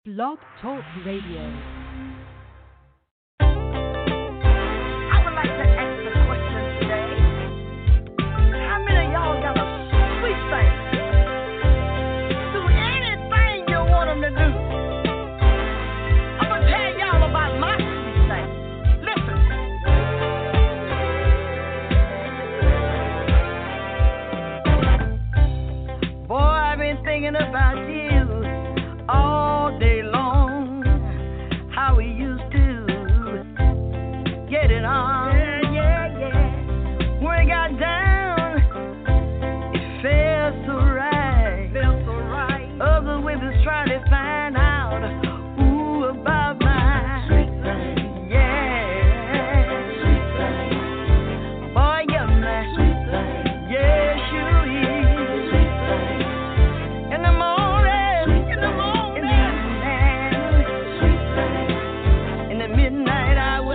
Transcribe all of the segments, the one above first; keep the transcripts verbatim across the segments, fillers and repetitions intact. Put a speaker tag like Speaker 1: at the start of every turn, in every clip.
Speaker 1: Blog Talk Radio.
Speaker 2: I would like to ask a question today. How many of y'all got a sweet thing? Do anything you want them to do. I'm going to tell y'all about my sweet thing. Listen. Boy, I've been thinking about you all day long, how we used to get it on. Yeah, yeah, yeah. When it got down, it felt so right. Felt so right. Other women trying to find out ooh about my sweet thing. Yeah, sweet thing. Boy, you're my sweet thing. Yes, you is. Sweet thing. In the morning, in the morning. Midnight hour,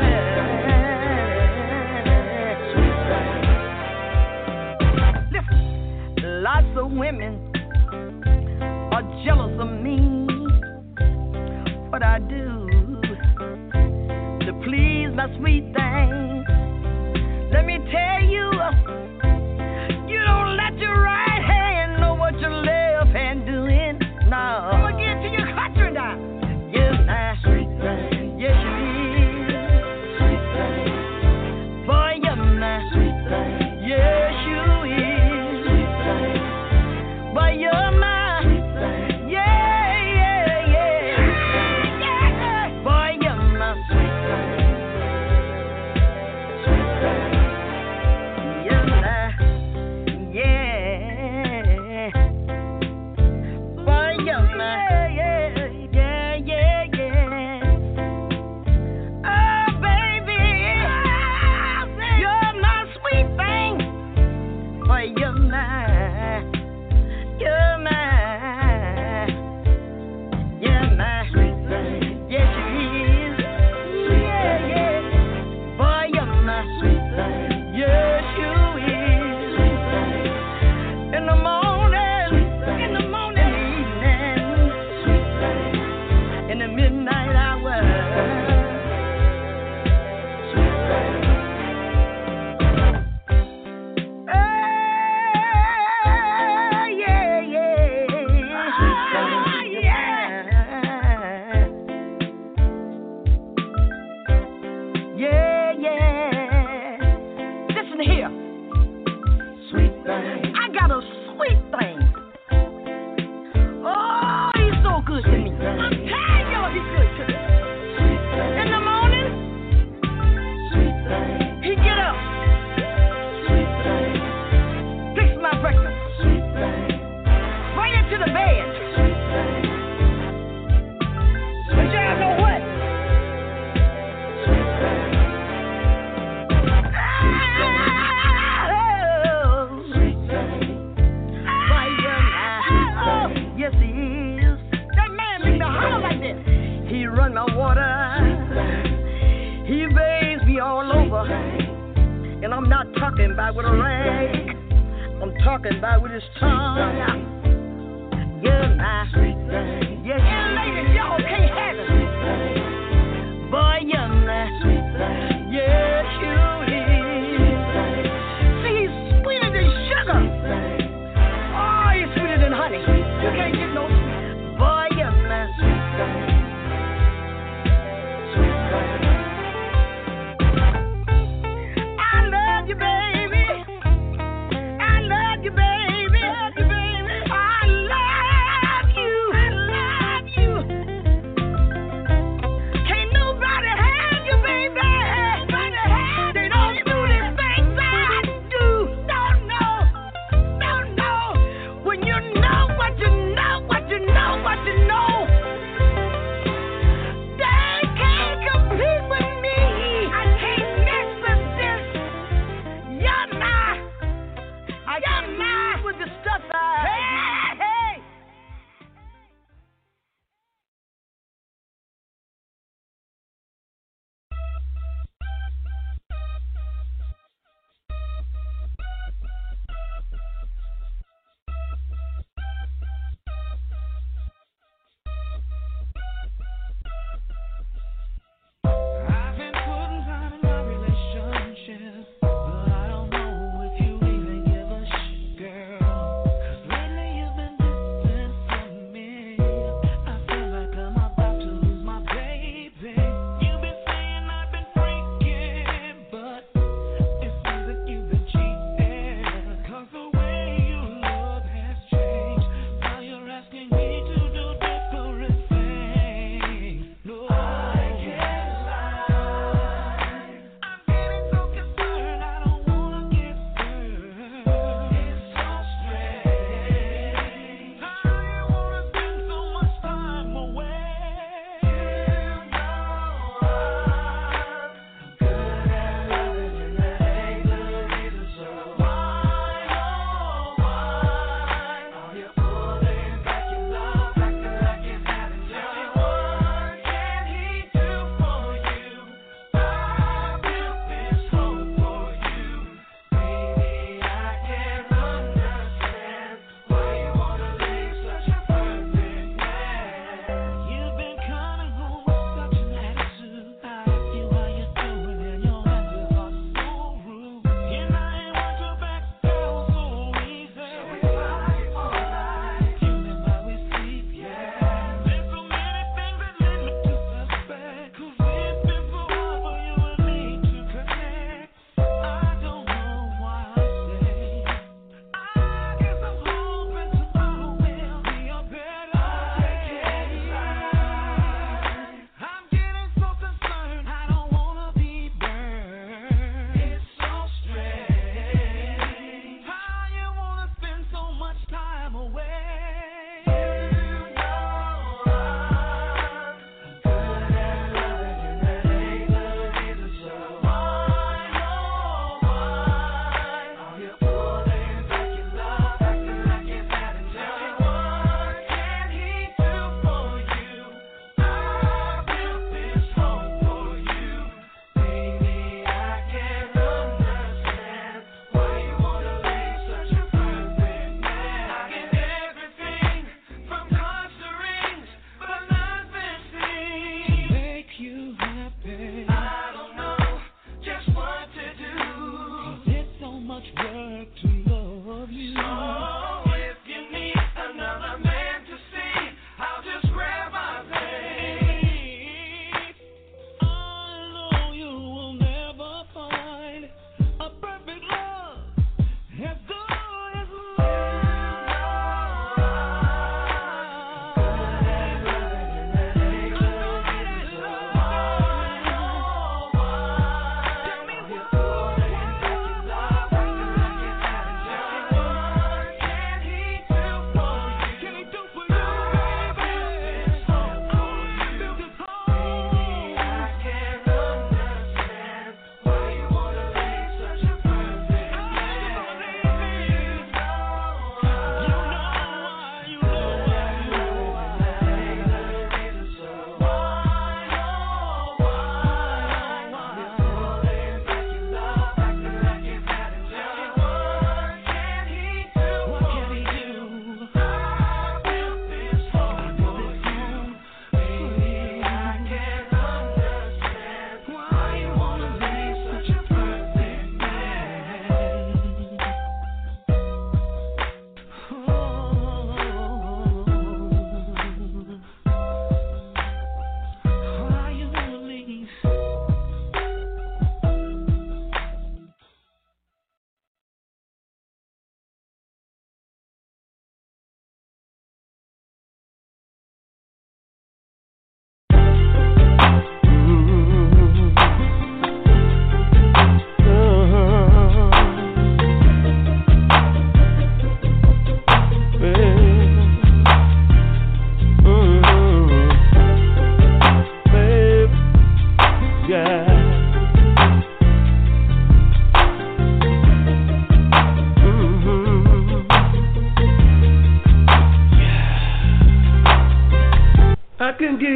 Speaker 2: listen, lots of women are jealous of me. What I do to please my sweet thing. Let me tell you, you don't let your right hand know what your left hand doing. No, I'm gonna get to your country now. Yes, my sweet thing. Yes, you is. Sweet thing. Boy, you're my sweet thing. Yes, you is. Sweet thing. Boy, you're my sweet thing. Yeah, yeah, yeah. Sweet thing. Yeah. Boy, you're my sweet thing. Sweet thing. You're my, yeah. Boy, you're my.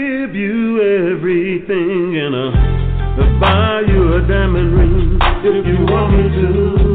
Speaker 3: give you everything and I'll buy you a diamond ring if you want me to.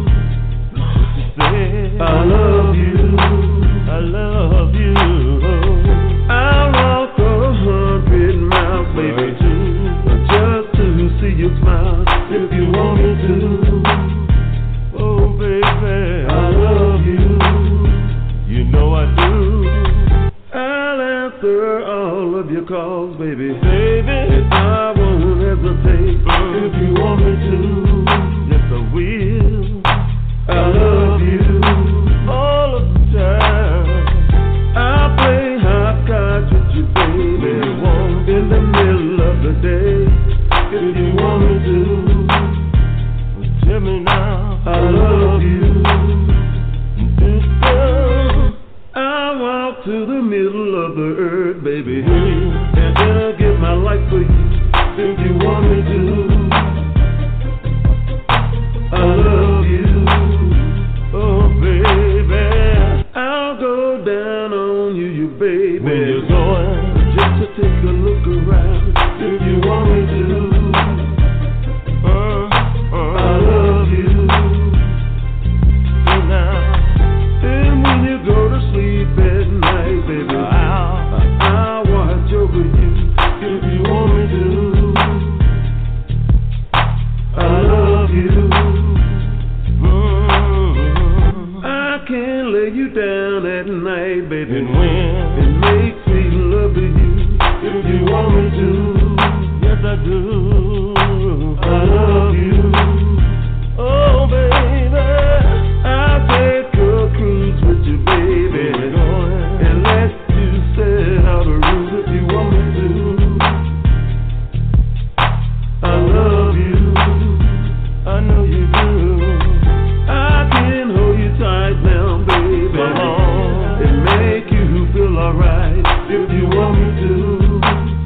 Speaker 3: Say, I love you, I love you. I'll walk a hundred miles, baby, too, just to see you smile if you want me to. Oh, baby, I love you, you know I do. I'll answer all of your calls, baby, baby. I won't hesitate if you want me to. Yes, I will. I love you all of the time. I'll play hot cards with you, baby, in the middle of the day if you want me to. Well, tell me now, I love you, sister. I'll walk to the middle of the earth, baby, and I'll give my life for you if you want me to. I love you, oh baby. I'll go down on you, you baby. When you're going, just to take a look around if you want me to. Uh, uh, I love you. Now, and when you go to sleep at night, baby, I'll, I'll watch over you if you want me to. I love you. Mm-hmm. I can lay you down at night, baby, and when it makes me love you if you want me to. Yes, I do. I love you. Oh, baby, I'll take a cruise with you, baby, and let you set out a route if you want me to. I love you, I know you do. I can hold you tight now, baby, and make you feel alright if you want me to.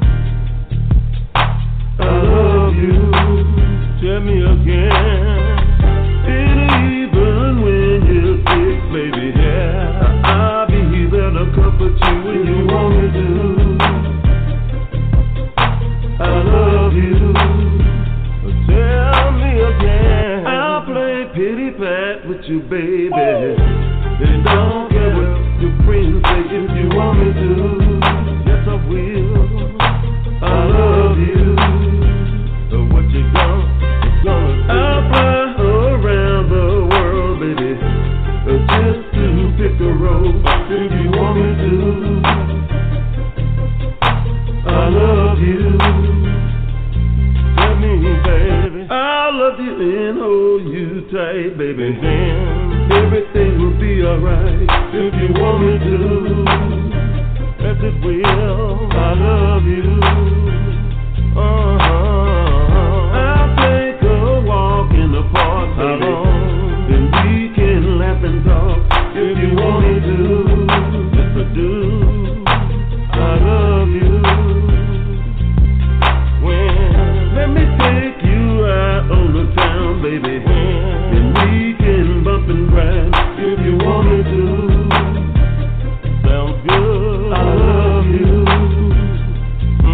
Speaker 3: I love you, tell me again. Even when you're sick, baby, yeah, I'll be there to comfort you when you want me to. I love you, tell me again. I'll play pity pat with you, baby, and don't care what your friends say if you want me to. Yes, I will. I love you. What you gonna, gonna I'll fly around the world, baby, just to pick a road if you want me to. I love you. Tell me, baby, I love you and hold you tight, baby. Then everything will be alright if you want me to. Yes, it will. I love you. Uh-huh. I'll take a walk in the park, baby, and we can laugh and talk if you want me to. Yes, I do. I love you. When let me take you out on the town, baby, and we can bump and grind if you want me to. Sounds good. I love you.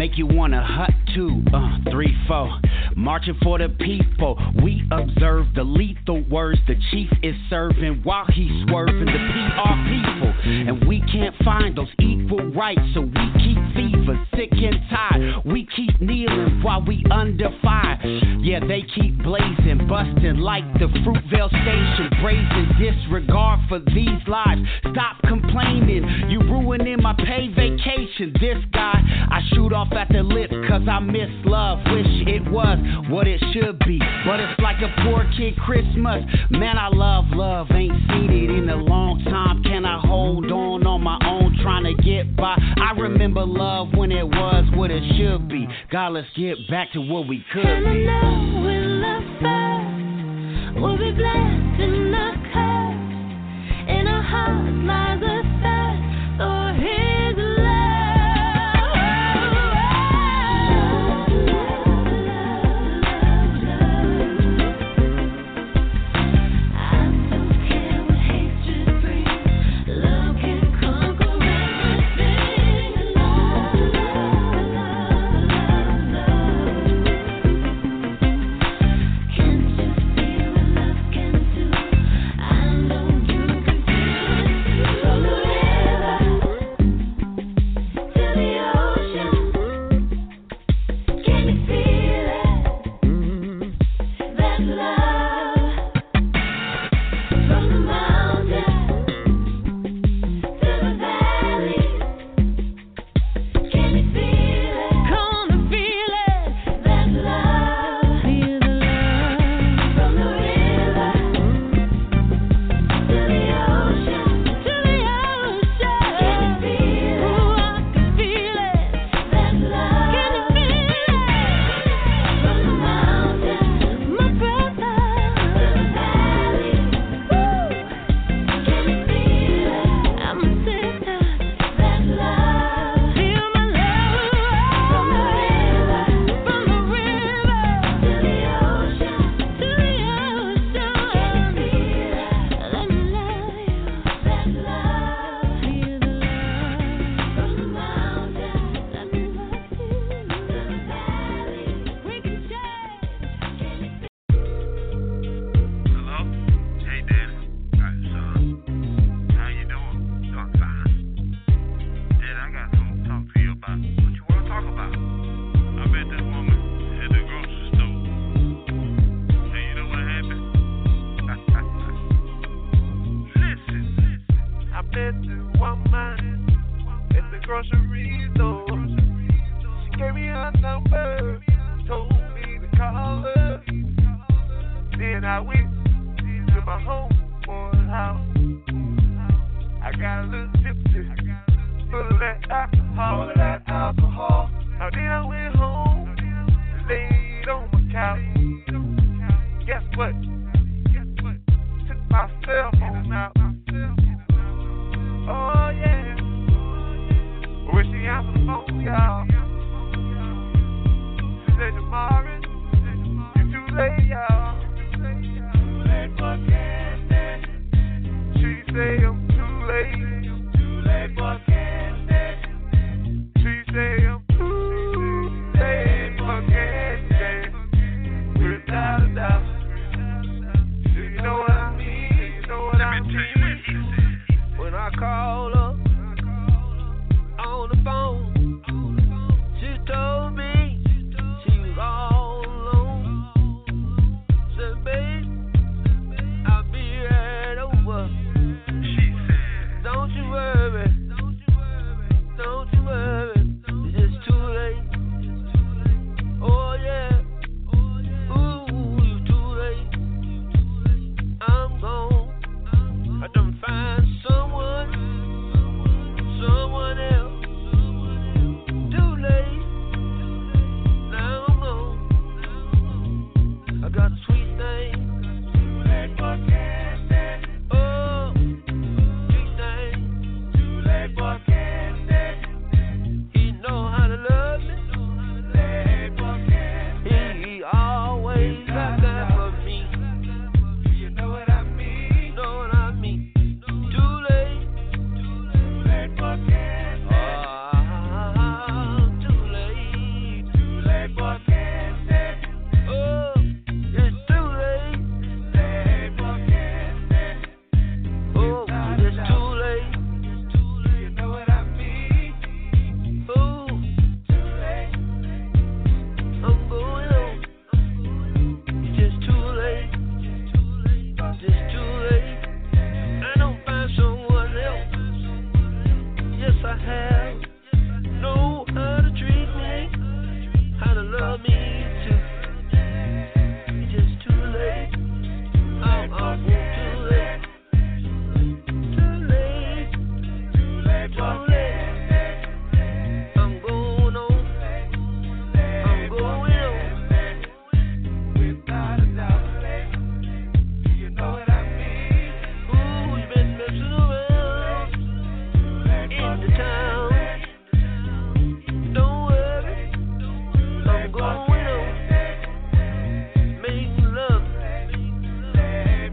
Speaker 4: make you wanna hut two, uh, three, four. Marching for the people, we observe the lethal words the chief is serving while he's swerving the P R people. And we can't find those equal rights, so we keep fever, sick and tired. We keep kneeling while we under fire. Yeah, they keep blazing, busting like the Fruitvale station, brazen disregard for these lives. Stop complaining, you ruining my paid vacation. This guy, I shoot off at the lip cause I miss love. Wish it was what it should be, but it's like a poor kid Christmas. Man, I love love, ain't seen it in a long time. Can I hold on on my own, trying to get by? I remember love when it was what it should be. God, let's get back to what we could
Speaker 5: and
Speaker 4: be.
Speaker 5: I know when love first, we'll be blessed and not cursed. In our hearts lies a thirst for His love.
Speaker 3: Yes, I have. Know how to treat me, how to love me too. It's just too late. I'm up too late. Too late. Too late. Too late. I'm going on. I'm going on. Without a doubt. You know what I mean? Ooh, you been messing around in the town. Don't worry, I'm going on. Make love, yeah,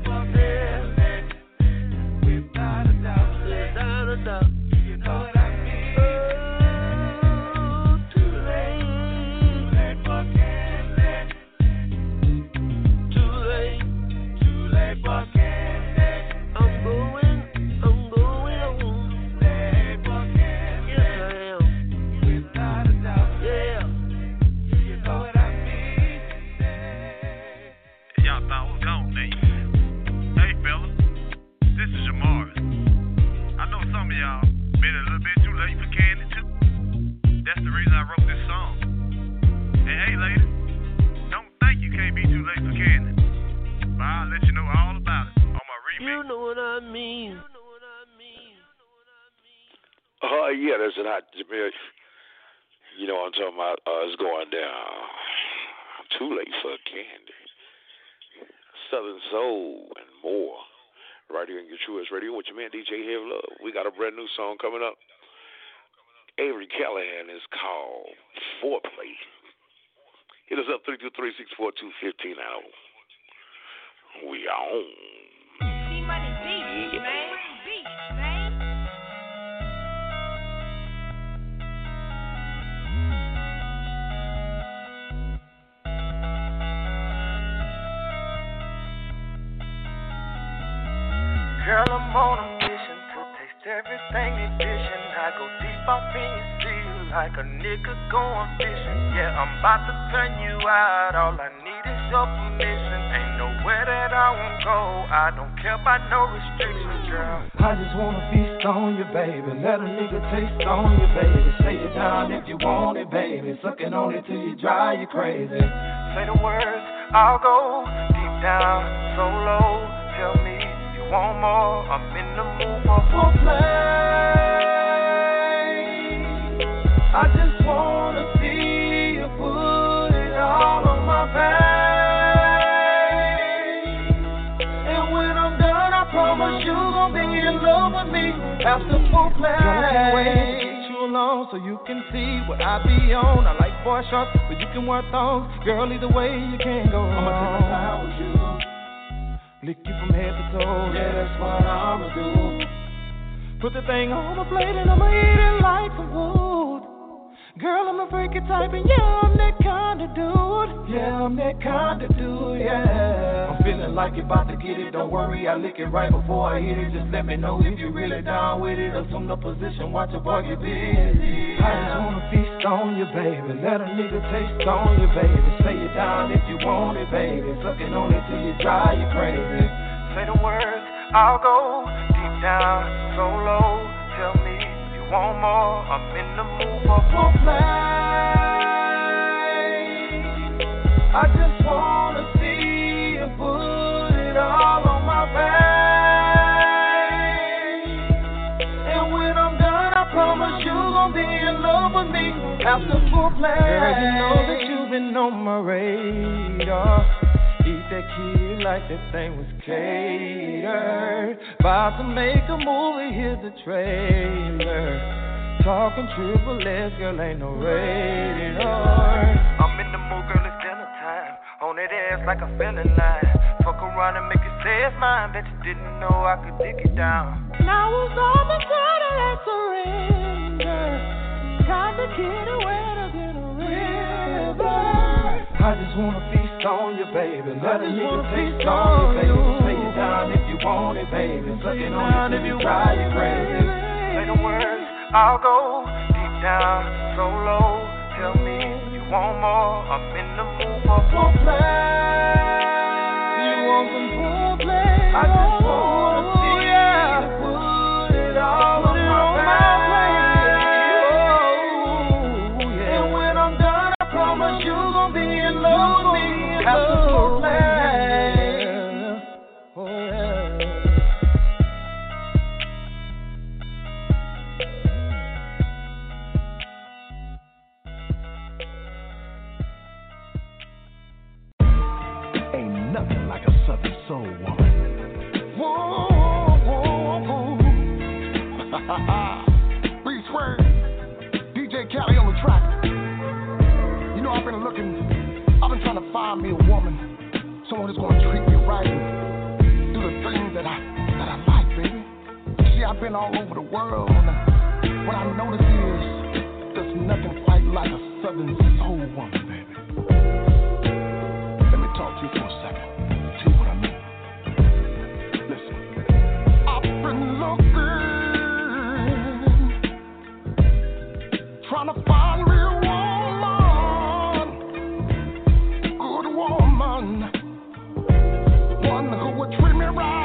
Speaker 3: without a doubt, without a doubt. You know what I mean? Oh, too late, too late, too late for candy. I'm going, I'm going on. Yes, I am. Without a doubt, yeah. You know what I mean?
Speaker 6: Y'all thought I was gone, didn't you? Hey, fellas, this is Jamar. I know some of y'all been a little bit too late for candy, too. That's the reason I wrote this song. And hey, lady, don't think you can't be too late for candy. But I'll let you know all about it on my remix.
Speaker 3: You know what I mean?
Speaker 7: Uh, yeah, that's it. Hot Jamil. You know what I'm talking about? Uh, it's going down. Too late for candy. Southern Soul and more. Right here in your Truest Radio with your man D J Heavy Love. We got a brand new song coming up. Avery Callahan is called Foreplay. Hit us up three two three, six four two, one five nine zero. We are on.
Speaker 5: C-Money beats, man. Beats, man.
Speaker 8: Girl, I'm on a mission to taste everything they dishing. I go deep off in your sea like a nigga going fishing. Yeah, I'm about to turn you out. All I need is your permission. Ain't nowhere that I won't go. I don't care about no restrictions, girl.
Speaker 9: I just wanna feast on you, baby. Let a nigga taste on you, baby. Say it down if you want it, baby. Sucking on it till you dry, you crazy.
Speaker 8: Say the words, I'll go deep down, so low. Tell me you want more. I'm in the mood for
Speaker 9: foreplay. I just wanna see you put it all on my face. And when I'm done, I promise you gon' be in love with me after foreplay.
Speaker 8: Girl, I can't wait to get you alone so you can see what I be on. I like boy shorts, but you can wear thongs. Girl, either way you can't go wrong.
Speaker 9: I'ma take my time with you.
Speaker 8: Lick you from head to toe.
Speaker 9: Yeah, that's what I'ma do.
Speaker 8: Put the thing on my plate and I'ma eat it like some food. Girl, I'm a freaky type and yeah, I'm that kind of dude.
Speaker 9: Yeah, I'm that kind of dude, yeah. I'm feeling like you about to get it, don't worry, I lick it right before I hit it. Just let me know if you're really down with it. Assume the position, watch your boy get busy. I just wanna feast on you, baby. Let a nigga taste on you, baby. Say it down if you want it, baby. Sucking on it till you dry, you crazy.
Speaker 8: Say the words, I'll go deep down, so low. Tell me you want more. I'm in the mood for
Speaker 9: foreplay. I just wanna see you put it all on my face. And when I'm done, I promise you gon' be in love with me after foreplay.
Speaker 8: Girl, you know that you've been on my radar. Eat that kid like that thing was catered. About to make a movie, here's the trailer. Talking triple S, girl, ain't no rated R. I'm in the mood, girl, it's dinner time. On that ass like a felon line. Fuck around and make it say it's mine. Bet you didn't know I could dig it down.
Speaker 5: Now it's all the time that surrender. Kinda kid away to get a river.
Speaker 9: I just wanna feast on you, baby. Let a nigga taste on you, baby. Say it down if you want it, baby. Sucking on it till you dry, you crazy.
Speaker 8: Say the words, I'll go deep down, so low. Tell me you want more. I'm in the mood for
Speaker 9: foreplay.
Speaker 8: You want some foreplay?
Speaker 9: I just wanna see you put it all on my face. Southern soul woman. Whoa, whoa, whoa. Please swear. D J Cali on the track. You know, I've been looking, I've been trying to find me a woman, someone who's gonna treat me right and do the things that I that I like, baby. See, I've been all over the world, and what I notice is there's nothing quite like a Southern soul woman, baby. Let me talk to you for a second. See what I mean? Listen, I've been looking, trying to find me a woman, good woman, one who would treat me right.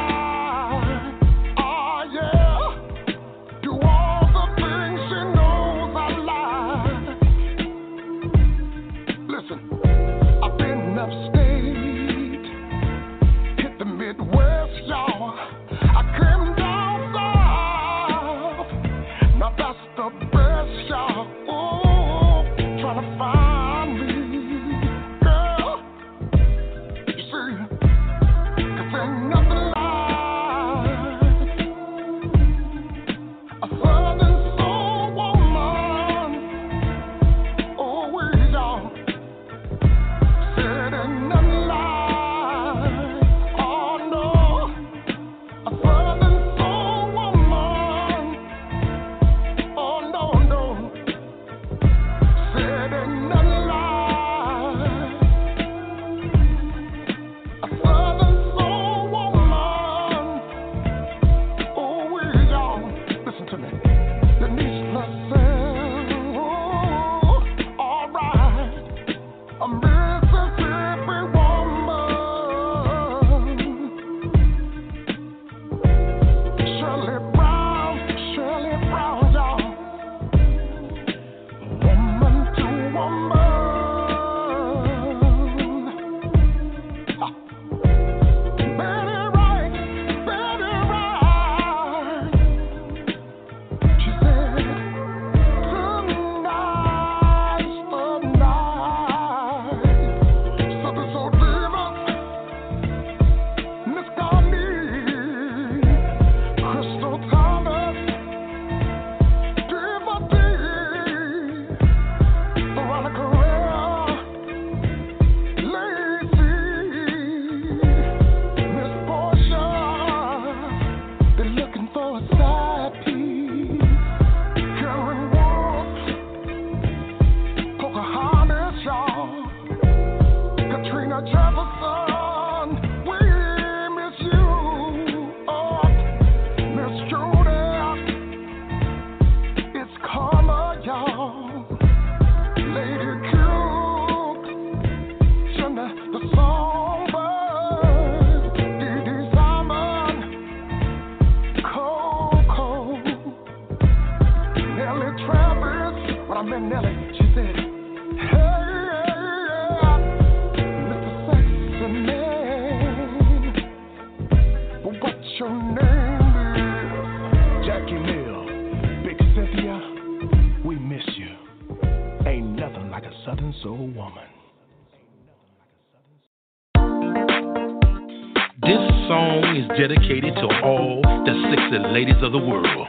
Speaker 10: Dedicated to all the sexy ladies of the world.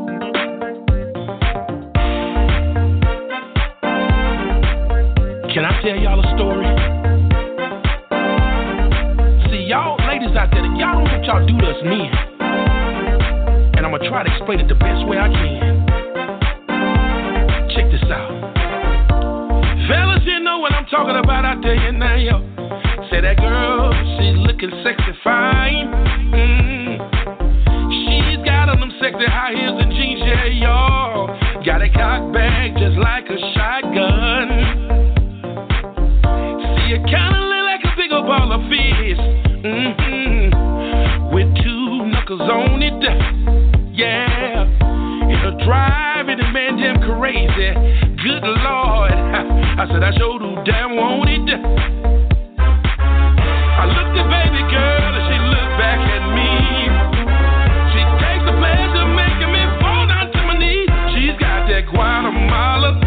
Speaker 10: Can I tell y'all a story? See, y'all ladies out there, y'all don't know what y'all do to us men. And I'm gonna try to explain it the best way I can. Check this out. Fellas, you know what I'm talking about out there, you know, yo. Say that girl, she's looking sexy fine. Mm. She's got on them sexy high heels and jeans, yeah, y'all. Got a cock bag just like a shotgun. See, it kinda look like a big old ball of fist. Mm-hmm. With two knuckles on it, yeah. It'll drive any man damn crazy. Good Lord, I said I sure do damn want it. I looked at baby girl and she looked back at me. She takes the pleasure making me fall down to my knees. She's got that Guatemala.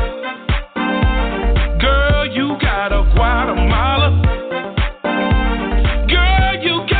Speaker 10: Girl, you got a Guatemala. Girl, you got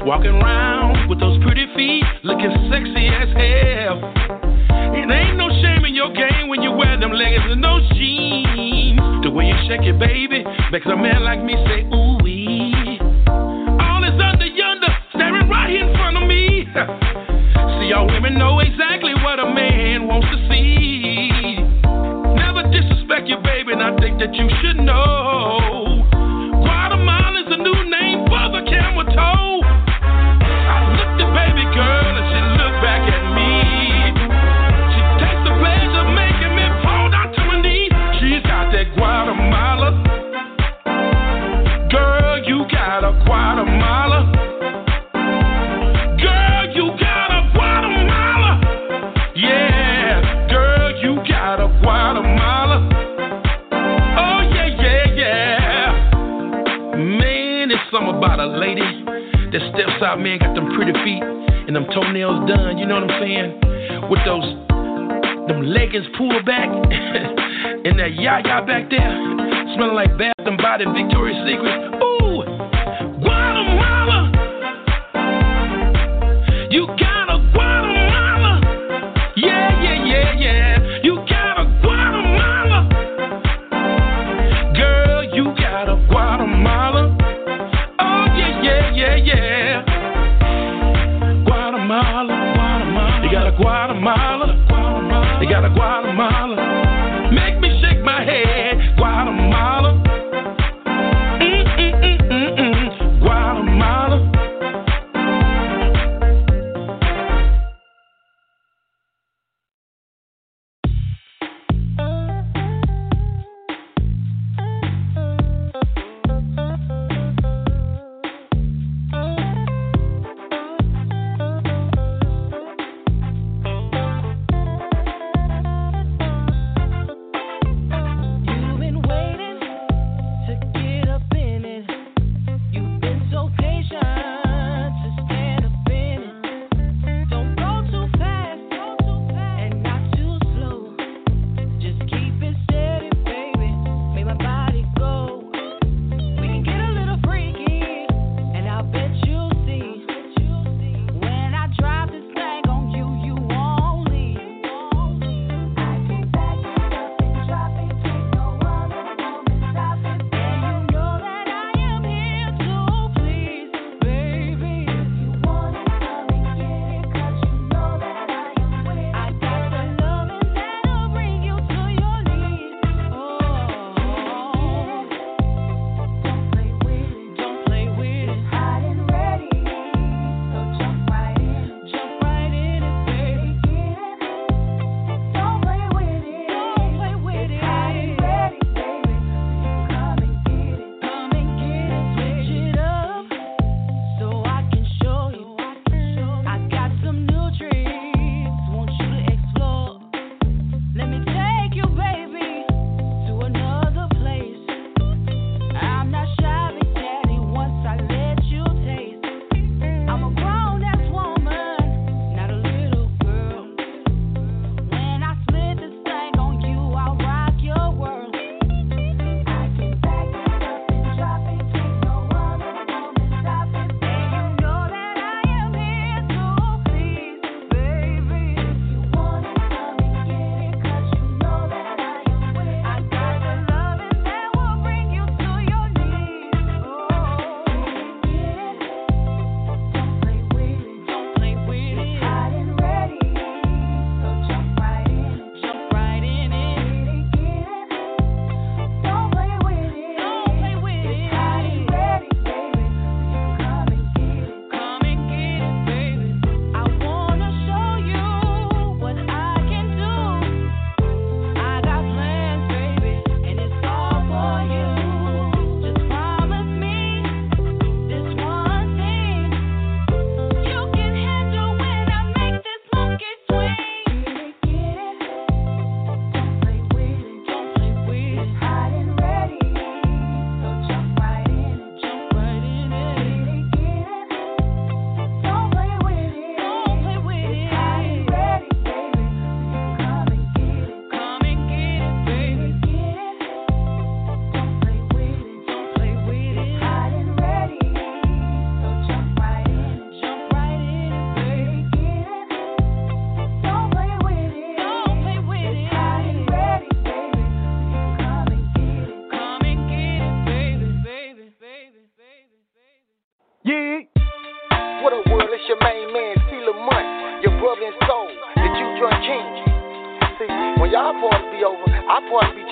Speaker 10: walking around with those pretty feet, looking sexy as hell. It ain't no shame in your game when you wear them leggings and those jeans. The way you shake it, baby, makes a man like me say, ooh-wee. All is under yonder, staring right here in front of me. See, y'all women know exactly what a man wants to see. Never disrespect you, baby, and I think that you should know. Guatemala is a new name for the camel toe. I looked at baby girl and she looked back at me. She takes the pleasure of making me fall down to my knees. She's got that Guatemala. Girl, you got a Guatemala. Girl, you got a Guatemala. Yeah, girl, you got a Guatemala. Oh, yeah, yeah, yeah. Man, it's something about a lady that steps out, man, got them pretty feet and them toenails done, you know what I'm saying? With those, them leggings pulled back and that yaya back there, smelling like Bath and Body and Victoria's Secret. Ooh, Guatemala. You got a Guatemala. Yeah, yeah, yeah, yeah. You got a Guatemala. Girl, you got a Guatemala. Oh, yeah, yeah, yeah, yeah. Guatemala, Guatemala. You got a Guatemala, Guatemala. You got a Guatemala. Make me shake my head, Guatemala. Mm-mm-mm.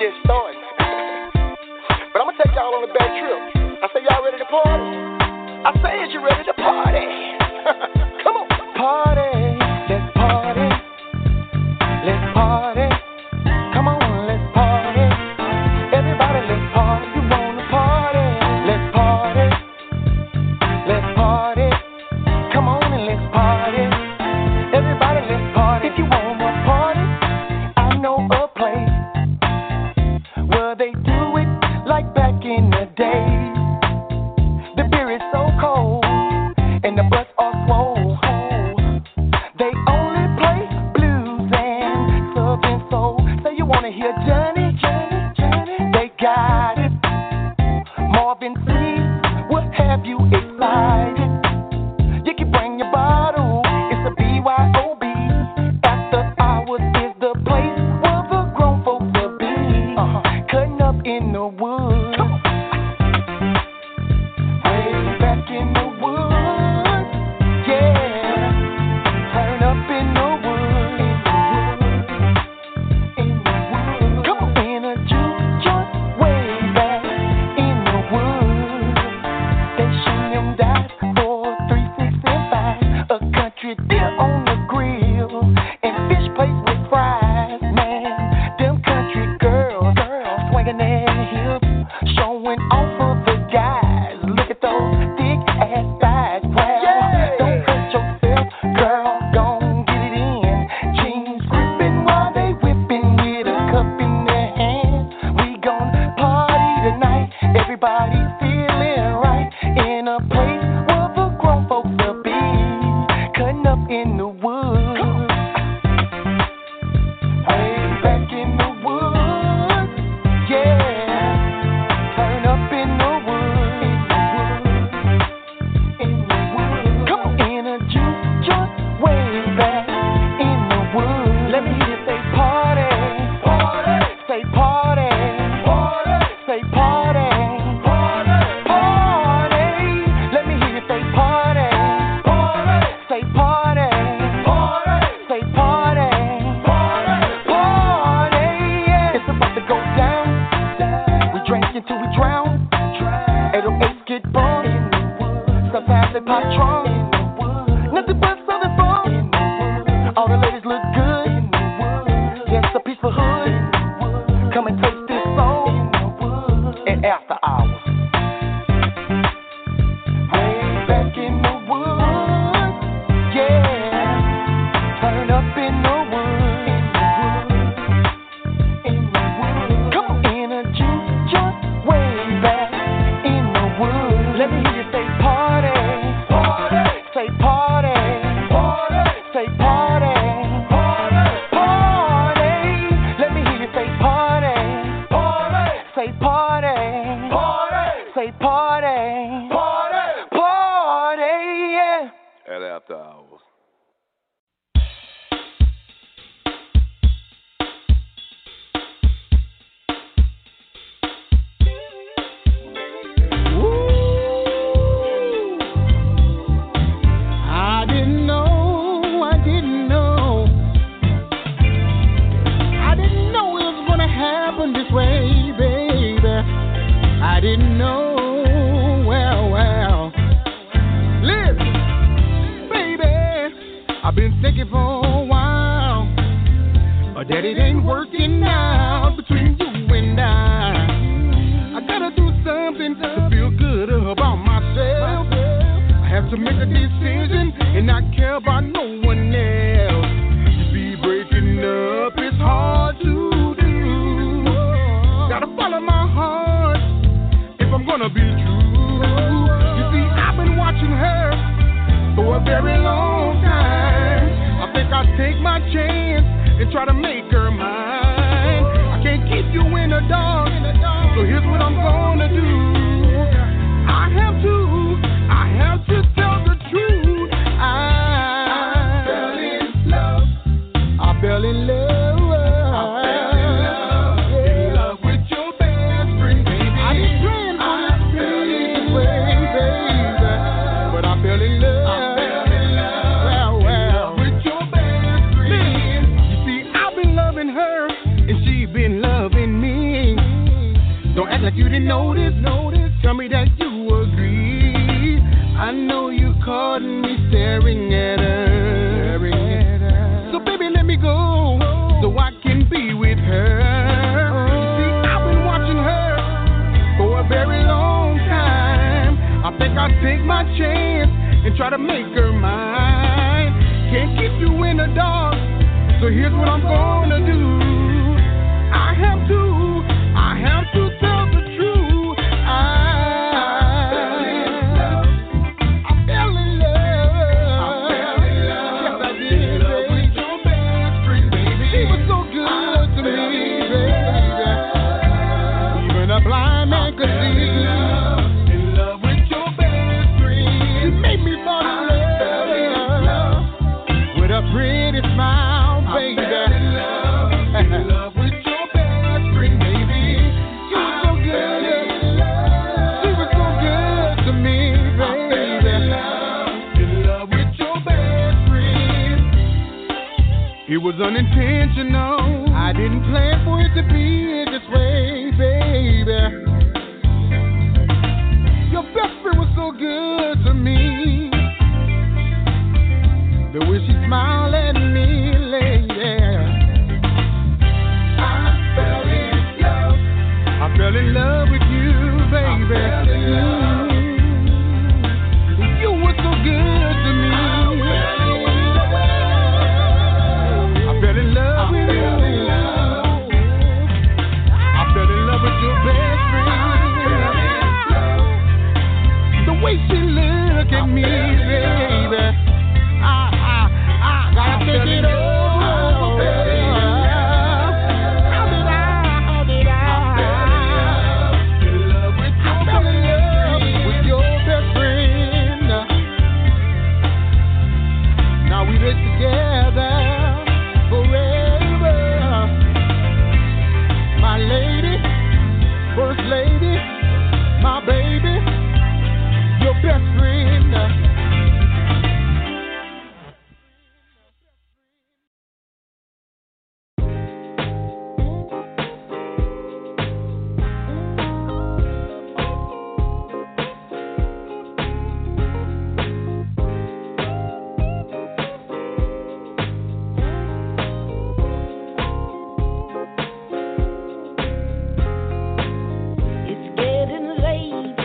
Speaker 11: get started. But I'm gonna take y'all on a back trip. I say, y'all ready to party? I say, is you ready to party? Come on, party. Let's party. Let's party. Come on, let's party. Everybody, let's party. You wanna party? Let's party. Let's party. Come on and let's party. Everybody, let's party. If you wanna party, I know a place where they do it like back in the day. The beer is so cold and the butts are swole. They only play blues and southern soul. So you wanna hear Johnny? Johnny, Johnny? They got it. Marvin Seed will have you excited. You can bring your bottle. It's a B Y O B. After hours is the place where the grown folks will be. Uh-huh. Cutting up in the woods. Way back in the woods. Yeah. Turn up in the woods. In the woods. Come on. In a juke joint. Way back in the woods. They shoot them dice for three, six, and five. A country deer on the grill and fish plates with fries. Man, them country girls, girls swinging their hips, showing off for the guys. Look at those thick ass thighs. Well, yeah. Don't cut yourself, girl. Gon' get it in. Jeans gripping while they whipping with a cup in their hand. We gon' party tonight. Everybody feeling right in a place where the grown folks will be. Cutting up in the woods. Way back in the woods. Yeah. Turn up in the woods. In the woods. Come on. In a juke joint. Way back in the woods. Let me hear you say party. Party. Say party. Party. Say party. Party. Party. Let me hear you say party. Party. Say party. Party. Say party. Party. Party. Yeah. It's about to go down. We drink until we drown. eight oh eight get bumped. Sometimes they pop trunk. Nothing but southern fun. All the ladies look good. Just a piece of hood. Come and taste this soul. And after hours. Way back in the woods. Yeah. Turn up in the woods. In the woods. Come on. In a juke joint. Way back in the woods. Let me hear you say party. Party. Say party. Party. Say party. Party. Party. Let me hear you say party. Party. Say party. Party. Say party. Party. Party. Yeah.
Speaker 12: At after hours.
Speaker 13: I didn't know, I didn't know. I didn't know it was gonna happen this way, baby. I didn't know, well, well. Listen, baby, I've been thinking for a while, but that it ain't working out between you and I. I gotta do something to feel good about myself. I have to make a decision and not care about no one else. You see, breaking up is hard to do. Gotta follow my heart if I'm gonna be true. You see, I've been watching her for a very long time. I think I'll take my chance and try to make her mine. I can't keep you in the dark, so here's what I'm gonna do. I have to, I have to tell the truth. I fell in love. I fell in love. I fell in love. In love with your best friend, baby. I didn't plan for this way, baby, but I fell in love. I fell in love. Well, well. With your best friend. You see, I've been loving her, and she been loving me. Don't act like you didn't notice. Notice. Tell me that you agree. I know you caught me staring at her. Staring at her. So baby, let me go so I can be with her. See, I've been watching her for a very long time. I think I'll take my chance and try to make her mine. Can't keep you in the dark, so here's what I'm gonna do. I have to, I have to tell the truth. I, I fell in love. I fell in love. Yes, I did. In love with your best friend, baby. She was so good to me, baby. Even a blind man could see. In love with your best friend. She made me fall in love with a pretty smile, baby. In love with your best friend, baby. You were so good. She was so good to me, baby. In love with your best friend. It was unintentional. I didn't plan for it to be this way, baby. Your best friend was so good to me. The way she smiled at me, lady. I fell in love with you, baby. Mm. You were so good to me. I fell in love with you. I fell in love with your best friend. The way she looked at me, baby. I, I, I gotta take it over. Together forever, my lady, first lady, my baby, your best friend.
Speaker 5: It's getting late.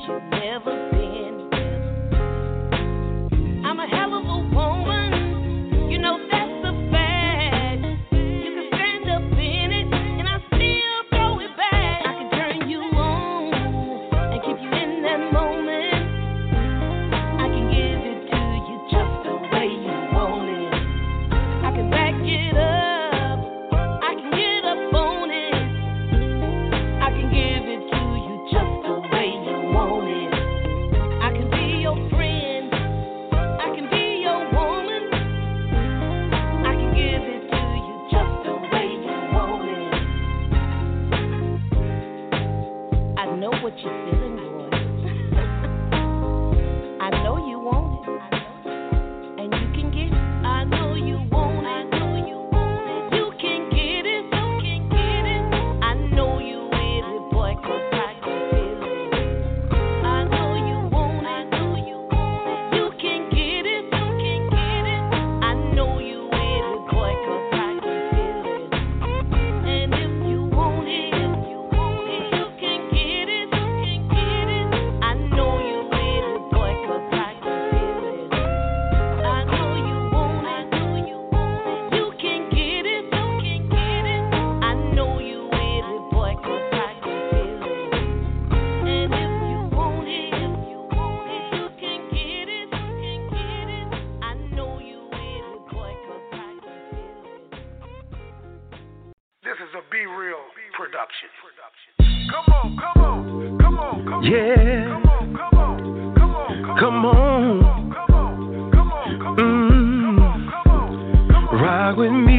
Speaker 5: you've never been. I'm a hell of a woman, you know that's a fact. You can stand up in it, and I still throw it back. I can turn you on and keep you in that moment. I can give it to you just the way you want it. I can back it up, I can get up on it. I can give it to you just the way you want it. I can be your friend, I can be your woman. I can give it to you just the way you want it. I know what you're feeling, boy. I know you want it, and you can get it. I know you want it, I know you want it. You can get it, you can get it. I know you with it, boy, 'cause I can feel it. I know you want it, I know you want it. You can get it, you can get it. I know you with it, boy, 'cause I can feel it. And if you want it, if you want it, you can get it, you can get it. I know you with it, boy, 'cause I can feel it. I know you want it, I know you want it. You can get it, you can get it. I know you with it, boy, 'cause I can feel it. And if you want it, if you want it, you can get it, you can get it. I know you with it, boy, 'cause I can feel it.
Speaker 12: This is a Be Real production. Come on, come on, come on, come on.
Speaker 3: Yeah.
Speaker 12: Come on, come on, come on,
Speaker 3: Come on.
Speaker 12: come on, come on, come on,
Speaker 3: Mm.
Speaker 12: come on, come on.
Speaker 3: Ride with me.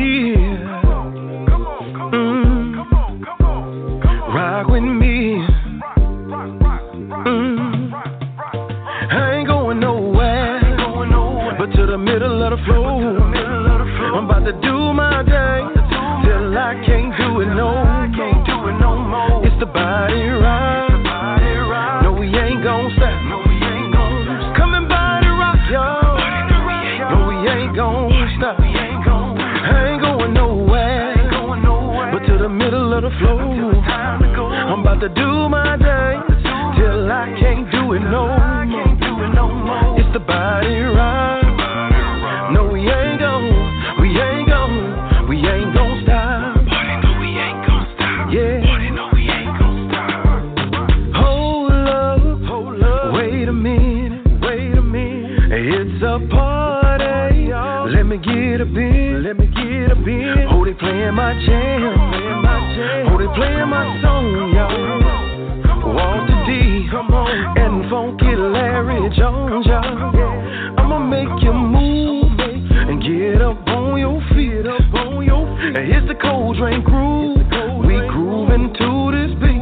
Speaker 12: Come on, come on,
Speaker 3: Mm.
Speaker 12: come on, come on, come on.
Speaker 3: Ride with me.
Speaker 12: Rock, rock, rock, rock,
Speaker 3: Mm.
Speaker 12: rock, rock, rock.
Speaker 3: I ain't going nowhere,
Speaker 12: Going nowhere.
Speaker 3: but to the middle of the floor.
Speaker 12: Middle of the floor.
Speaker 3: I'm about to do my thing till I can't do it no
Speaker 12: I can't do it no more.
Speaker 3: It's the body ride.
Speaker 12: Body rock.
Speaker 3: No, we ain't gon' stop.
Speaker 12: No, we ain't gon' stop.
Speaker 3: Come and body rock, y'all. No, we ain't gon' stop.
Speaker 12: We ain't gon'
Speaker 3: I ain't going nowhere,
Speaker 12: going nowhere.
Speaker 3: but to the middle of the floor.
Speaker 12: Time to go.
Speaker 3: I'm about to do my thing till I can't do it no
Speaker 12: I can't do it no more.
Speaker 3: It's the body ride. No, we ain't gon', we ain't gon', we ain't gon' stop.
Speaker 12: We ain't gon' stop.
Speaker 3: Yeah.
Speaker 12: No, we ain't gon' stop.
Speaker 3: Hold up, hold up. Wait a minute, wait a minute. It's a party, y'all. Let me get a bit, let me get a bit. Oh, they playing my jam, playing my jam. Oh, they playing my song, y'all. Walter D, come on, and Funky Larry Jones, y'all. I'ma make you move and get up on your feet, up on your feet. Here's the Cold Drain groove. We grooving to this beat,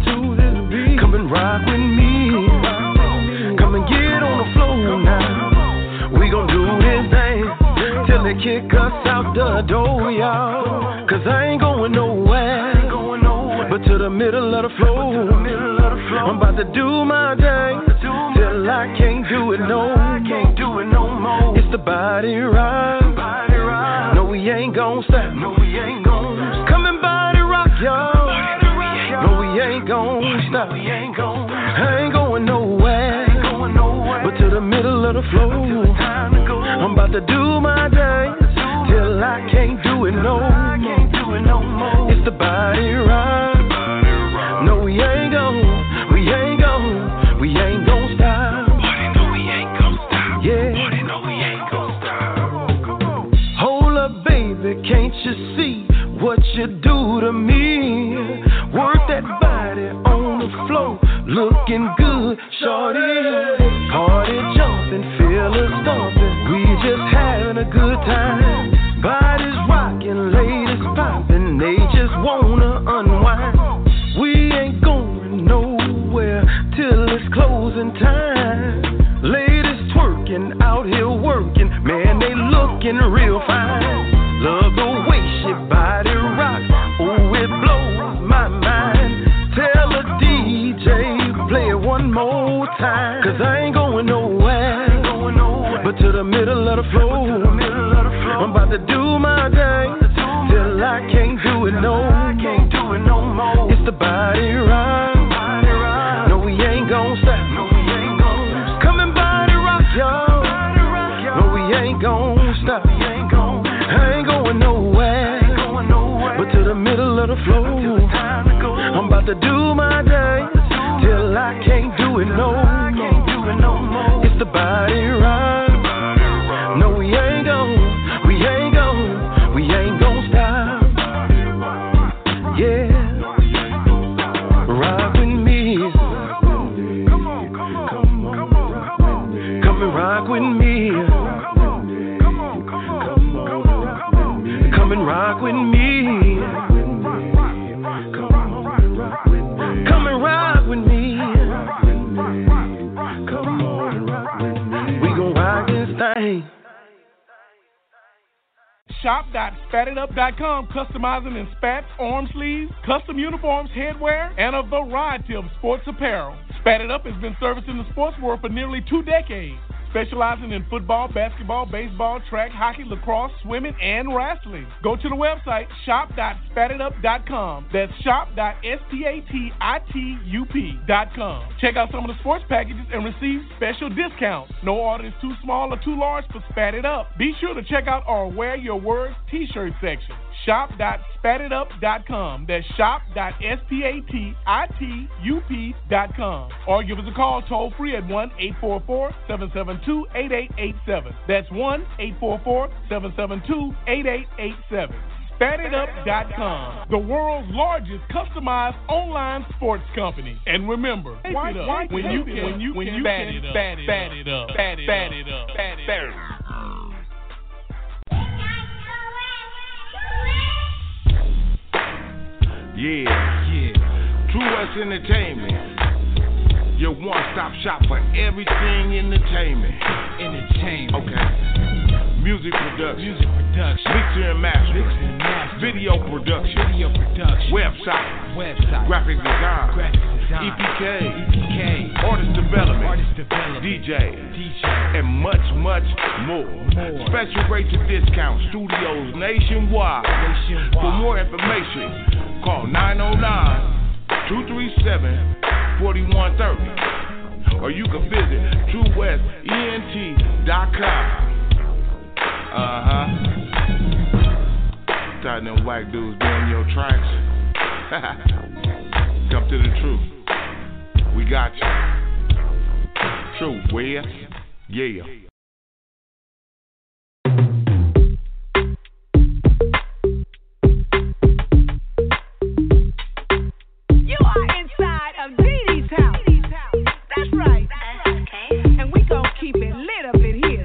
Speaker 3: come and rock with me. Come and get on the floor now. We gon' do this thing till they kick us out the door, y'all. 'Cause I ain't going nowhere, but to the middle of the floor. I'm about to do my thing till I can't do it no
Speaker 12: Can't do it no more.
Speaker 3: It's the body ride.
Speaker 12: Body rock.
Speaker 3: No, we ain't gon' stop.
Speaker 12: No, we ain't gon' stop.
Speaker 3: Come and body rock, y'all. No, we ain't gon' stop.
Speaker 12: We ain't gon'
Speaker 3: I ain't going nowhere,
Speaker 12: going nowhere.
Speaker 3: but to the middle of the floor.
Speaker 12: Time to go.
Speaker 3: I'm about to do my thing till I can't do it no
Speaker 12: I can't do it no more.
Speaker 3: It's the body ride. No, we ain't gon', we ain't gon', we ain't gon' stop.
Speaker 12: No, we ain't gon' stop.
Speaker 3: Yeah.
Speaker 12: No, we ain't gon' stop.
Speaker 3: Hold up, baby, can't you see what you do to me? Work that body on the floor, looking good, shorty. Party jumping, feel us stomping. We just having a good time. Bodies rocking, ladies popping, they just wanna unwind. We ain't going nowhere till it's closing time. Ladies twerking out here working, man, they looking real fine. Love the way she body rock, oh it blows my mind. Tell the D J play it one more time, 'cause I ain't going nowhere, but to the middle of the floor. I'm about to do my thing till I can't do it no,
Speaker 12: can't do it no more.
Speaker 3: It's the body ride. No, we ain't
Speaker 9: ain't gon' stop. No, we ain't gon' stop. Come and body rock, y'all. No, we ain't gon' stop. I ain't going nowhere, but to the middle of the floor. I'm about to do my dance till I can't do it no more. It's the body rock. No, we ain't gon', we ain't gon', we ain't gon' stop. Yeah, rock with me. Come on, come on, come on, come and rock with me. Come and rock with me. Come and rock with me. Come on, we gon' rock this thing.
Speaker 10: shop dot spat it up dot com, customizing in spats, arm sleeves, custom uniforms, headwear, and a variety of sports apparel. Spat It Up has been servicing the sports world for nearly two decades, specializing in football, basketball, baseball, track, hockey, lacrosse, swimming, and wrestling. Go to the website shop dot spat it up dot com. That's shop dot spat it up dot com. Check out some of the sports packages and receive special discounts. No order is too small or too large for Spat It Up. Be sure to check out our Wear Your Words t-shirt section. shop dot spat it up dot com. That's shop dot spat it up dot com. Or give us a call toll free at one eight four four, seven seven two, eight eight eight seven. That's one eight four four, seven seven two, eight eight eight seven. spat it up dot com, the world's largest customized online sports company. And remember, why, why when you can, when you when you spat it up, spat it up, spat it up, spat it up, spat it up.
Speaker 12: Yeah, yeah. True West Entertainment, your one-stop shop for everything entertainment. Entertainment. Okay. Music production. Music production. Mixer and master. Mixer and master. Video production. Video production. Website. Website. Graphic design. Graphic design. E P K. E P K. Artist development. Artist development. D J. D J. And much, much more. more. Special rates and discounts. Studios nationwide. Nationwide. For more information, call nine oh nine, two three seven, four one three zero. Or you can visit true west ent dot com. Uh-huh. Tired them white dudes doing your tracks. Come to the truth. We got you. True West. Yeah.
Speaker 2: You are inside of Dee Dee's house. That's right. And we gon' keep it lit up in here.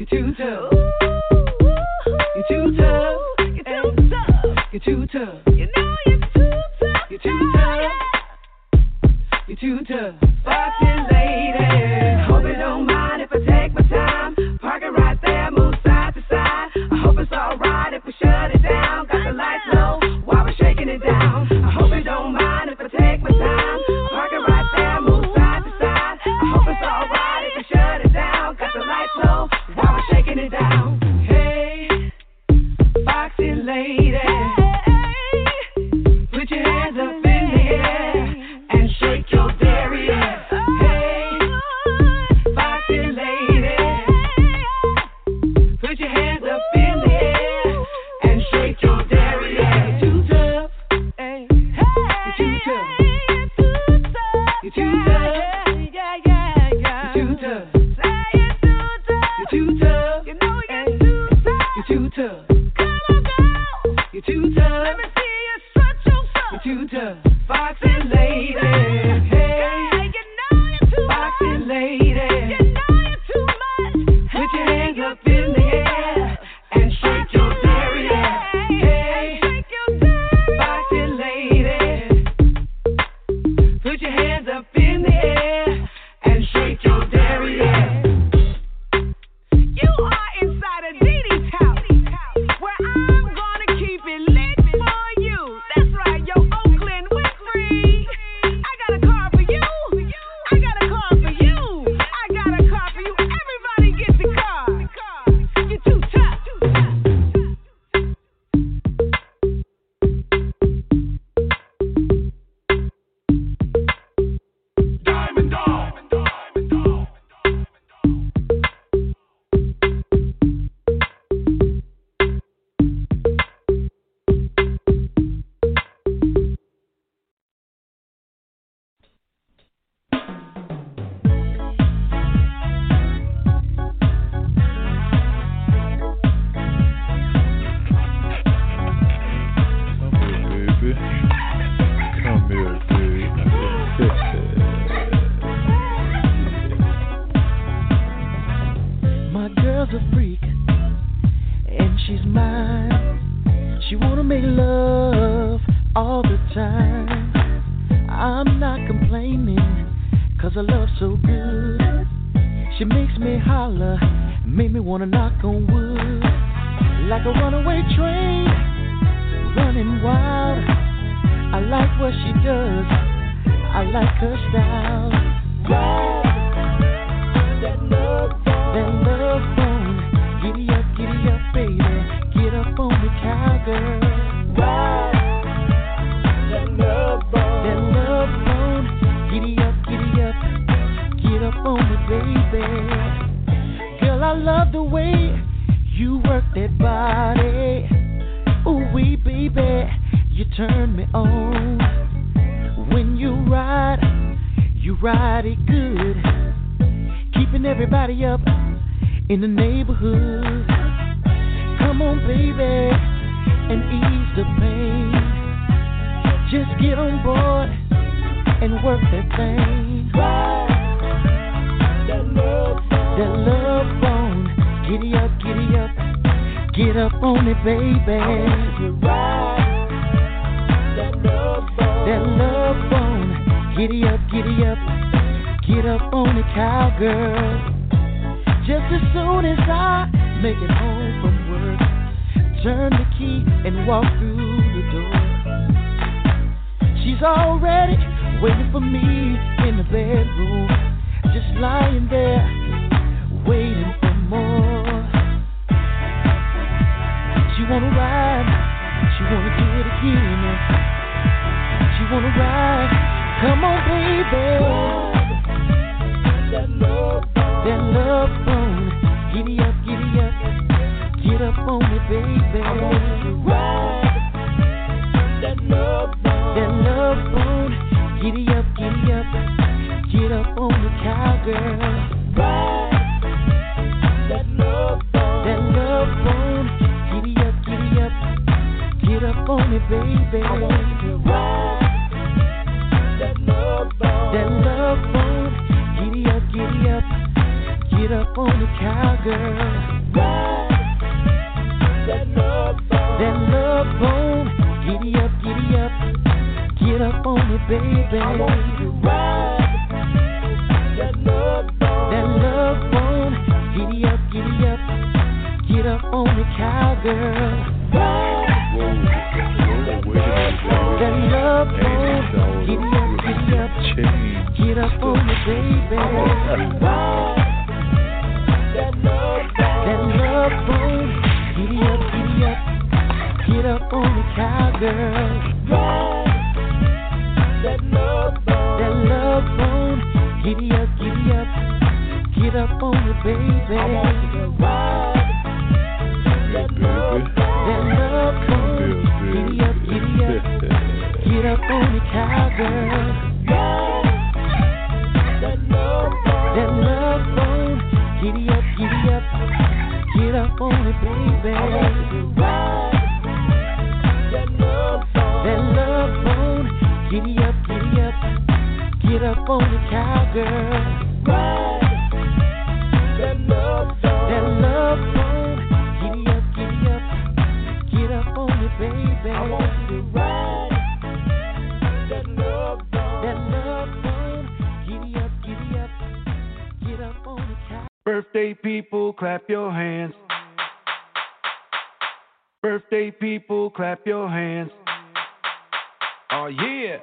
Speaker 14: You're too tough. You're too tough. You're too tough. You're too tough. You know you're too tough. You're too tough. You're too tough. Boxing lady. Hope you don't mind if I take my time. Park it right there, move side to side. I hope it's alright if we shut it down. Got the lights low while we're shaking it down. I hope you don't mind if I take my time. Park it right there, move side to side. I hope it's alright if we shut it down. Got the lights low while we're shaking it down. Hey, boxing lady, put your hands up in the air and shake your derriere. Hey, boxing lady, put your hands up in the air and shake your derriere. You're too tough. Hey, you're too tough. You're too tough. Yeah, yeah, yeah. You're too tough. You're too tough. You know you're too tough. You're too tough. Come on, girl. You're too tough. Let me see you strut yourself. You're too tough. Boxing lady. Hey, you know you're too boxing lady. You know you're too much. Put your hands up in the air and shake your derriere. Hey, shake your derriere. Boxing lady. Put your hands up in the air and shake your derriere. You are inside a D D's house, where I'm gonna keep it lit for you. That's right, yo, Oakland, we're free. I got a car for you. I got a car for you. I got a car for you. Everybody gets a car. You're too tough.
Speaker 12: Diamond Dog.
Speaker 15: Baby, come here, baby.
Speaker 8: My girl's a freak, and she's mine. She wanna make love all the time. I'm not complaining, cause I love so good. She makes me holler, make me wanna knock on wood. Like a runaway train, running wild. I like what she does, I like her style. Ride that love bone, that love bone. Giddy up, giddy up, baby, get up on the cowgirl. Ride that love bone, that love bone. Giddy up, giddy up, get up on me, baby. Girl, I love the way you work that body. Ooh wee, baby, you turn me on. When you ride, you ride it good, keeping everybody up in the neighborhood. Come on, baby, and ease the pain. Just get on board and work that thing. Ride that love bone, that love bone. Giddy up, giddy up, get up on it, baby. I want you to ride that love bone, that love bone. Giddy up, giddy up, get up on the cowgirl. Just as soon as I make it home from work, turn the key and walk through the door. She's already waiting for me in the bedroom, just lying there, waiting for more. She wanna ride, she wanna do it again. She wanna ride, come on, baby. That love bone, that love bone. Giddy up, giddy up, get up on me, baby. I want you to ride that love bone, that love bone. Giddy up, giddy up, get up on the cowgirl. Ride that love bone, that love bone. Giddy up, giddy up, get up on me, baby. I want you to ride that love bone, that love bone. Giddy up, giddy up, get up on the cowgirl. baby. I want you to ride that love bone. That love bone. Giddy up, giddy up. Get up on the cowgirl. Ride that love bone. Giddy up, giddy up. Get up on the baby. I want you to ride that love bone. That love bone. Giddy up, giddy up. Get up on the cowgirl. Ride that love bone. That love bone. Giddy up, giddy up. Get up on the baby. I want you to ride that love bone. That love bone. Giddy up, giddy up. Get up on the cowgirl. Ride that love bone. That love bone. Giddy up, giddy up. Get up on the baby. I want you to ride that love bone. That love bone. Giddy up, giddy up. Get up on the cowgirl. Ride that love bone. That love bone. Giddy up, giddy up. Get up on the baby. I want you to ride that love bone. That love bone. Giddy up, giddy up. Get up on the cowgirl.
Speaker 16: Birthday people, clap your hands. Birthday people, clap your hands. Oh yeah.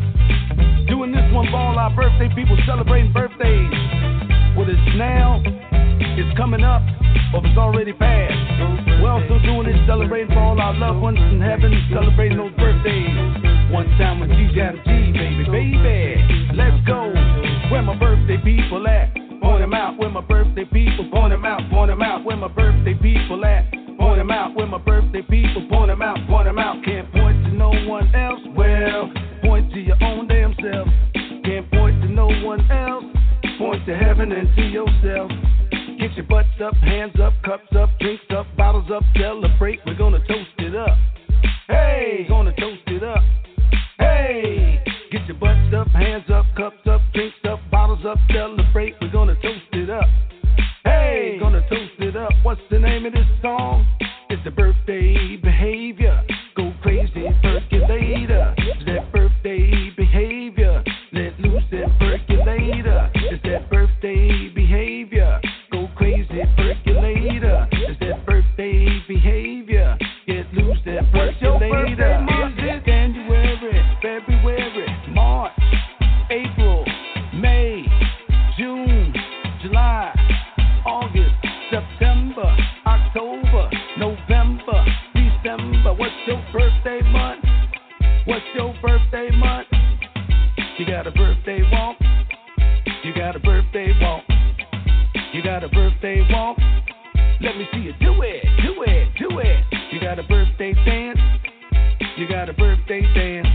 Speaker 16: Doing this one for all our birthday people celebrating birthdays. What is now, it's coming up, or it's already passed. We're also doing it celebrating for all our loved ones in heaven, celebrating those birthdays. One time with G J G, baby, baby. Let's go. Where my birthday people at? Point them out. Where my birthday people? Point them out, point them out. Where my birthday people at? Point them out. Where my birthday people? Point them out, point them out. Can't point to no one else. Well, point to your own damn self. Can't point to no one else. Point to heaven and to yourself. Get your butts up, hands up, cups up, drinks up, bottles up, celebrate. We're gonna toast it up. Hey, gonna toast it up. Hey, get your butts up, hands up, cups up, drinks up, bottles up, celebrate. We're gonna toast it up. Hey, gonna toast it up. What's the name of this song? It's the birthday behavior. Go crazy, percolator. It's that birthday behavior. Let loose that percolator. It's that birthday behavior. Go crazy, percolator. It's that birthday behavior. Get loose that percolator. Is it January, February, March, April, May, June, July, August, September, October, November, December. What's your birthday month? What's your birthday month? You got a birthday walk. You got a birthday walk. You got a birthday walk. Let me see you do it, do it, do it. You got a birthday dance. You got a birthday dance.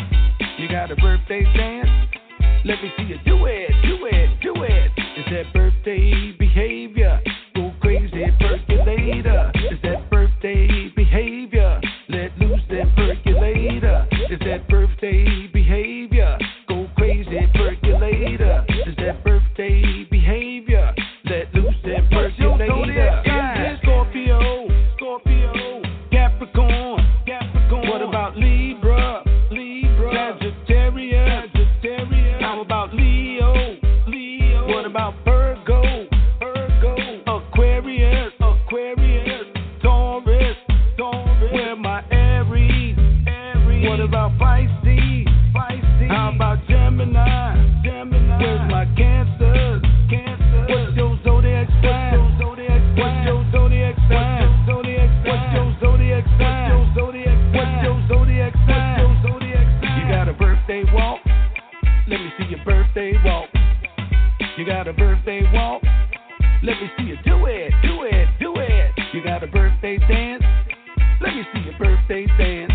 Speaker 16: You got a birthday dance. Let me see you do it, do it, do it. It's that birthday behavior. Go crazy, percolator. It's that birthday behavior. Let loose that percolator. It's that birthday behavior. Go crazy, percolator. It's that birthday behavior. Let loose that percolator. Yeah. Scorpio, Scorpio, Capricorn, Capricorn. What about Libra, Libra, Sagittarius, Sagittarius? How about Leo, Leo? What about Virgo, Virgo, Aquarius, Aquarius, Taurus, Taurus? Where my Aries, Aries? What about Pisces, Pisces? How about Gemini, Gemini? Where's my Cancer, Cancer? What's your zodiac sign? What's your zodiac sign? What's your zodiac sign? What's your zodiac sign? What's your zodiac sign? What's your zodiac sign? You got a birthday walk? Let me see your birthday walk. You got a birthday walk? Let me see you do it, do it, do it. You got a birthday dance? Let me see your birthday dance.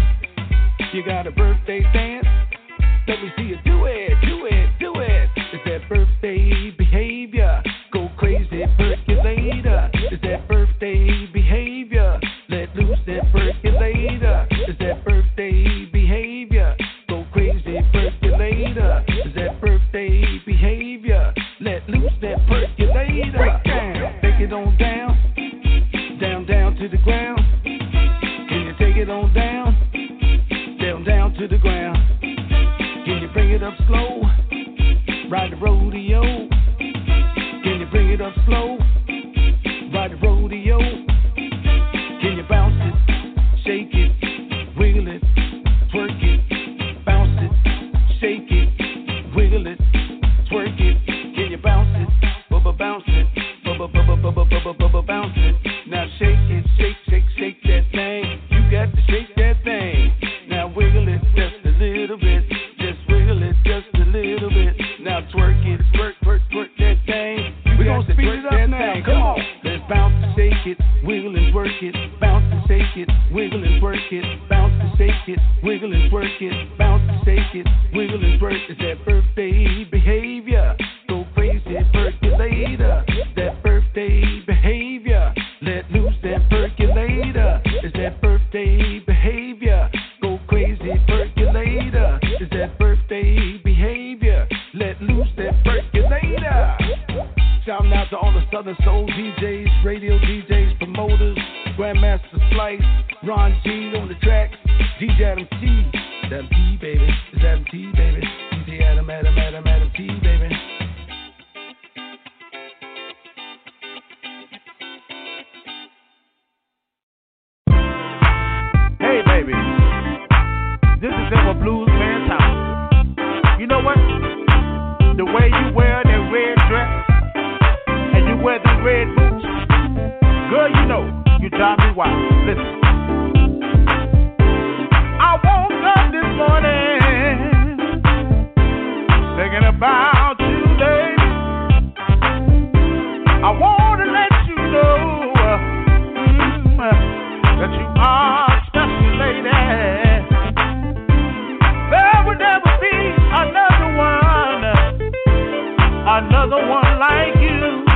Speaker 16: You got a birthday dance? Let me see you do it, do it, do it. It's that birthday behavior. Go crazy, percolator. It's that birthday behavior. Let loose that percolator. It's that birthday behavior. Go crazy, percolator. It's that birthday behavior. Let loose that percolator. Break down, take it on down, down, down to the ground. Can you take it on down, down, down to the ground? Can you bring it up slow? Ride the rodeo. Can you bring it up slow? Ride the rodeo. Can you bounce it, shake it, wiggle it, twerk it, bounce it, shake it, wiggle it, twerk it. Can you bounce it, bubba bounce it, bubba bubba bubba bubba bubba bounce it. Now shake it, shake, shake, shake that thing. You got to shake that thing. Now wiggle it just a little bit, just wiggle it just a little bit. Now twerk it, twerk, twerk, twerk that thing. We gon' speed it up now. Come on, let's bounce and shake it, wiggle and twerk it, bounce and shake it, wiggle and twerk it, bounce and shake it, wiggle and twerk it, bounce and shake it, wiggle and twerk. It's that birthday behavior, go crazy percolator. That birthday behavior, let loose that percolator. It's that birthday behavior, go crazy percolator. It's that birthday behavior, let loose that percolator. Shouting out to all the Southern Soul D Js, radio D Js, promoters, Grandmaster Slice, Ron G on the tracks, D J Adam T, Adam T, baby, it's Adam T, baby, D J Adam, Adam, Adam, Adam T, baby.
Speaker 17: Hey, baby, this is Emma Blues Man Town. You know what? The way you wear that red dress and you wear the red boots, girl, you know, you drive me wild. Listen. I woke up this morning thinking about you, baby. I want to let you know mm, that you are a special lady. There will never be another one, another one like you.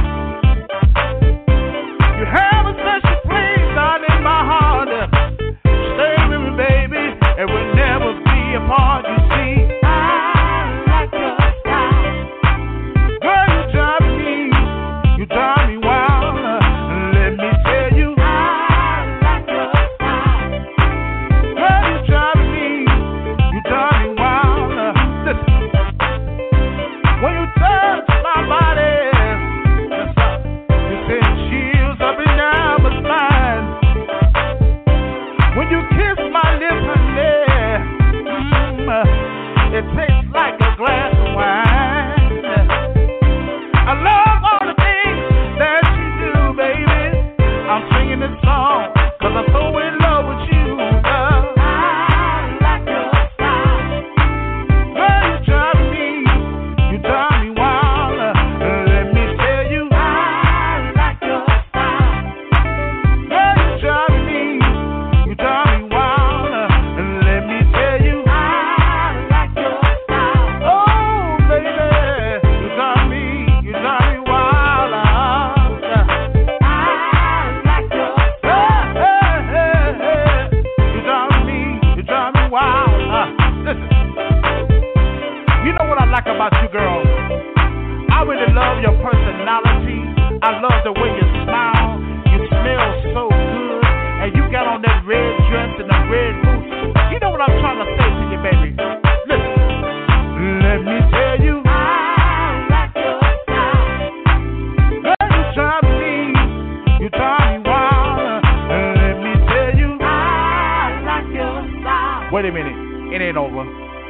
Speaker 17: You have a special place down in my heart. Stay with me, baby, and we'll never be apart. You see, I like your style. Girl, you drive me, you drive me wild. Let me tell you, I like your style. Girl, you drive me, you drive me wild. Listen, when you touch my body, you send chills up and down my spine. When you kiss my lips, honey, mm, it tastes like a glass of wine. I love all the things that you do, baby. I'm singing this song cause I'm so in love with you, girl. I like your style. Girl, you drive me, you drive me wild. Let me tell you, I like your style. Girl, you drive me, you drive me wild. Let me tell you, I like your style. Oh, baby, you drive me, you drive me wild. I like your style. Hey, hey, hey. You drive me, you drive me wild. Uh, listen, you know what I like about you, girl? I really love your personality. I love the way you smile. You smell so good. And you got on that red dress and the red boots. You know what I'm trying to say to you, baby? Listen, let me tell you, I like your style. Girl, you drive me, you drive me wild. Let me tell you, I like your style. Wait a minute, it ain't over.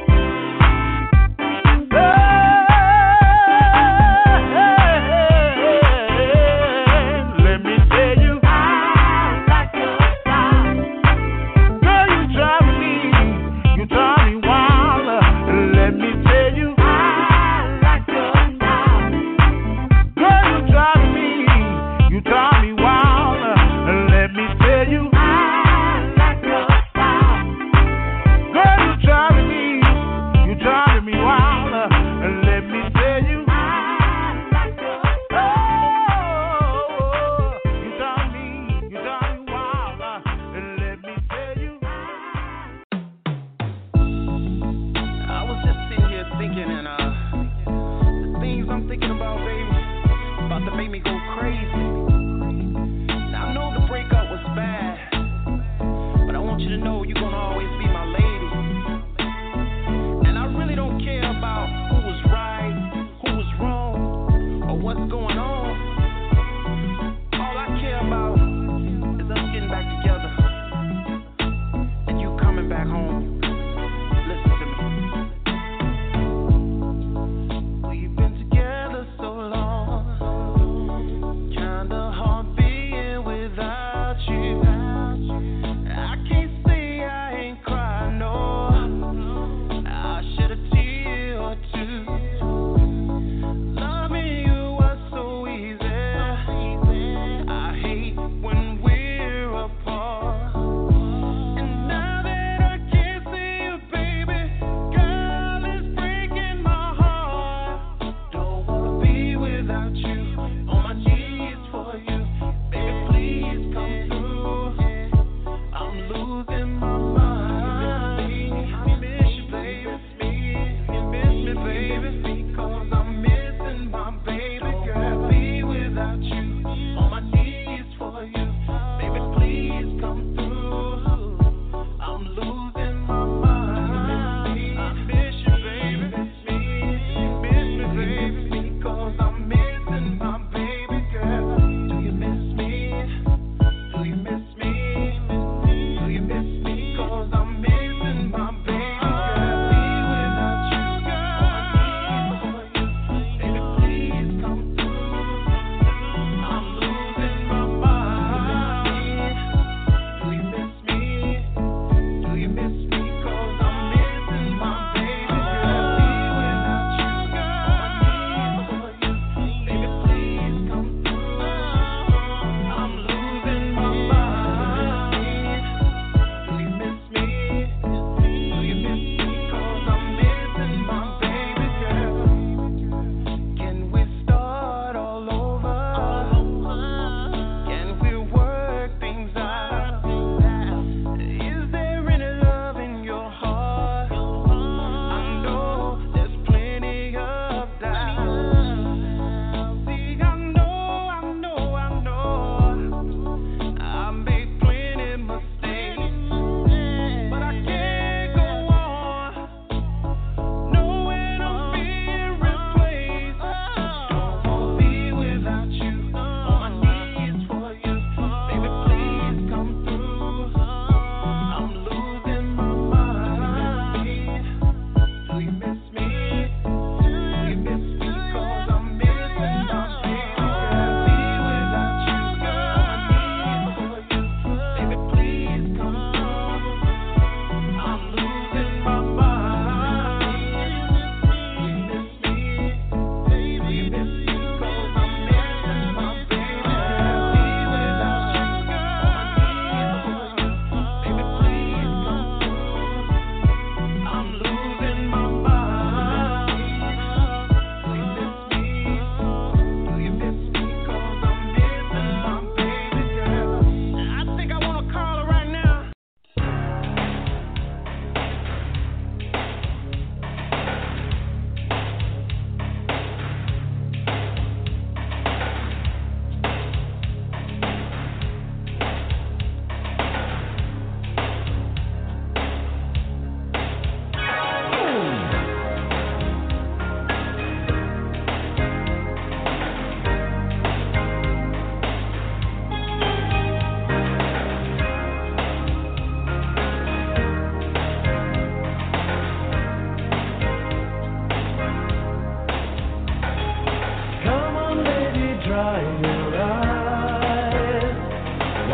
Speaker 17: Let me tell you, I like your style. Girl, you drive me, you drive me wild. Let me tell you, I like your style. Girl, you drive me, you drive me wild. Let me tell you, I like your style. Girl, you drive me,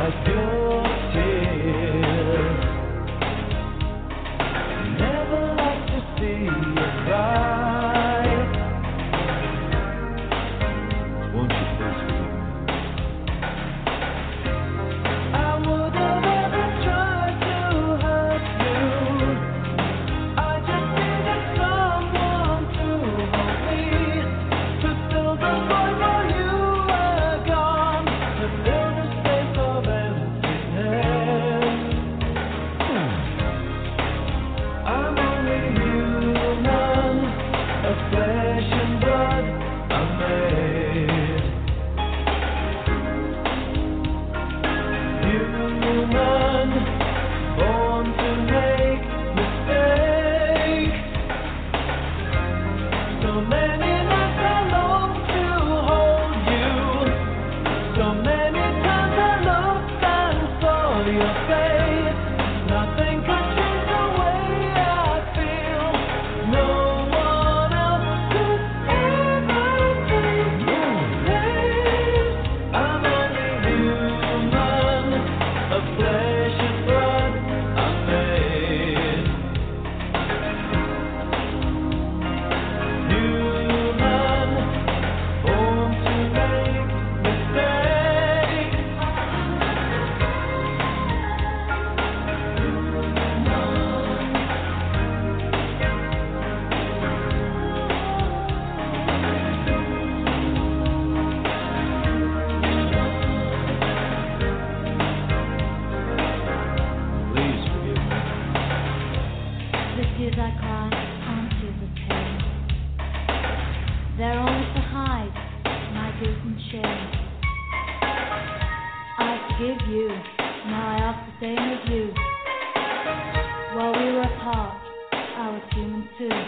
Speaker 8: of your tears. Never like to see you cry. Won't you please forgive me? I would have ever tried to hurt you. I just needed someone to hold me, to fill the void while you were gone, to fill the space of emptiness. I'm only human, of flesh and blood I'm made. Human, born to make mistakes. So many nights I long to hold you. So many times I looked and saw your face. Nothing could change the way I feel. No one else could ever take your place. I'm only human, of flesh and blood I'm made. Human, born to make mistakes. Please forgive me.
Speaker 18: The tears I cry aren't tears of pain. They're only to hide my guilt and shame. I forgive you, now I ask the same of you. While we were apart, I was human too.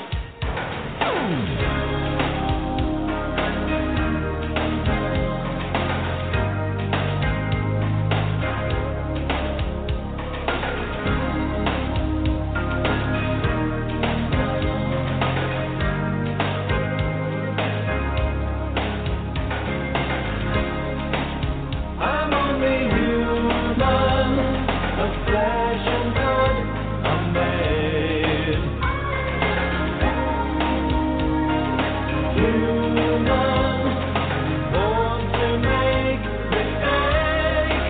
Speaker 8: I'm only human, of flesh and blood I'm made. Human, born to make mistakes.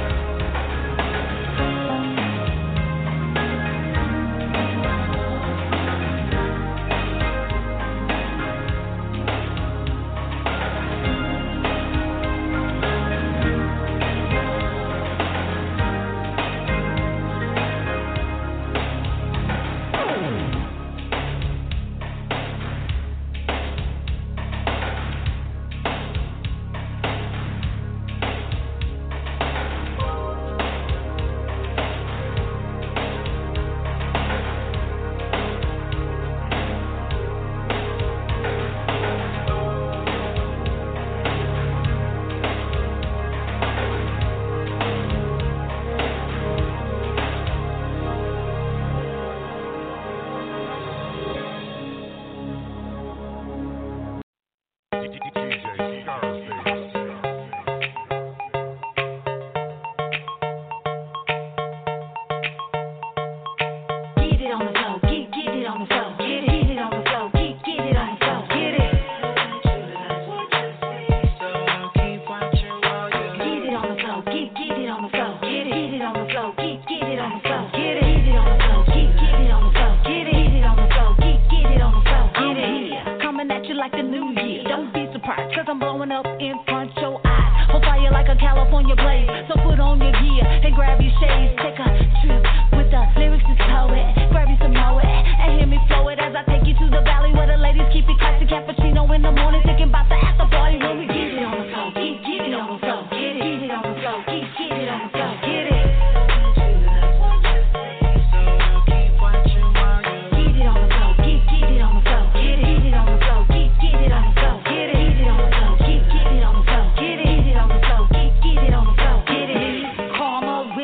Speaker 18: Get it on the floor, get, get it on the floor, get it, get it on the floor, get, get it on the floor, get it. Get it on the floor, get, get it on the floor, get it, get it on the floor, get, get it on the floor, get it, get it on the floor, get, get it on the floor, get it, get it on the floor, get, get it on the floor, get it. Coming at you like the new year, don't be surprised, cause I'm blowing up in front your eyes. Hold fire like a California blaze, so put on your gear and grab your shades, take a trip with the lyrics to toe it, grab you some more and hear me flow it as I take you to the valley where the ladies keep it classy, cappuccino in the morning, thinking about the after party when we get it on the floor, get, get it on the floor, get it, get it on the floor, get, get it on the floor, get it. Get it on the floor, get, get it on the floor, get it, get it on the floor, get, get it on the floor, get it, get it on the floor, get, get it on the floor, get it, get it on the floor, get, get it on the floor, get it. Karma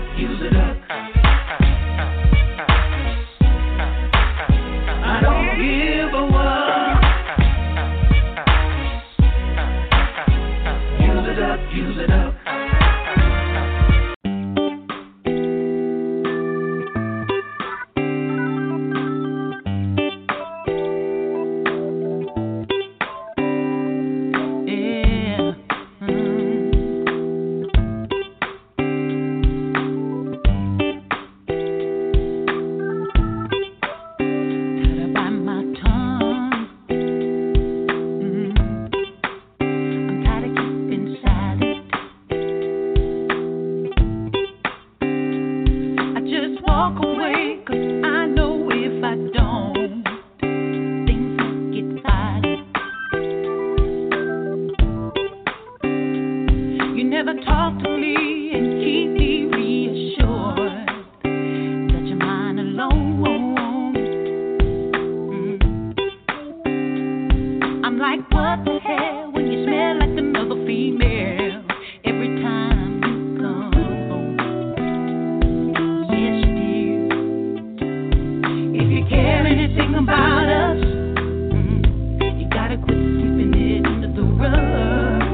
Speaker 14: up, use it up. I don't give a what. Use it up, use it up.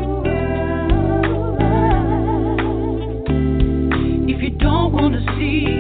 Speaker 19: If you don't wanna see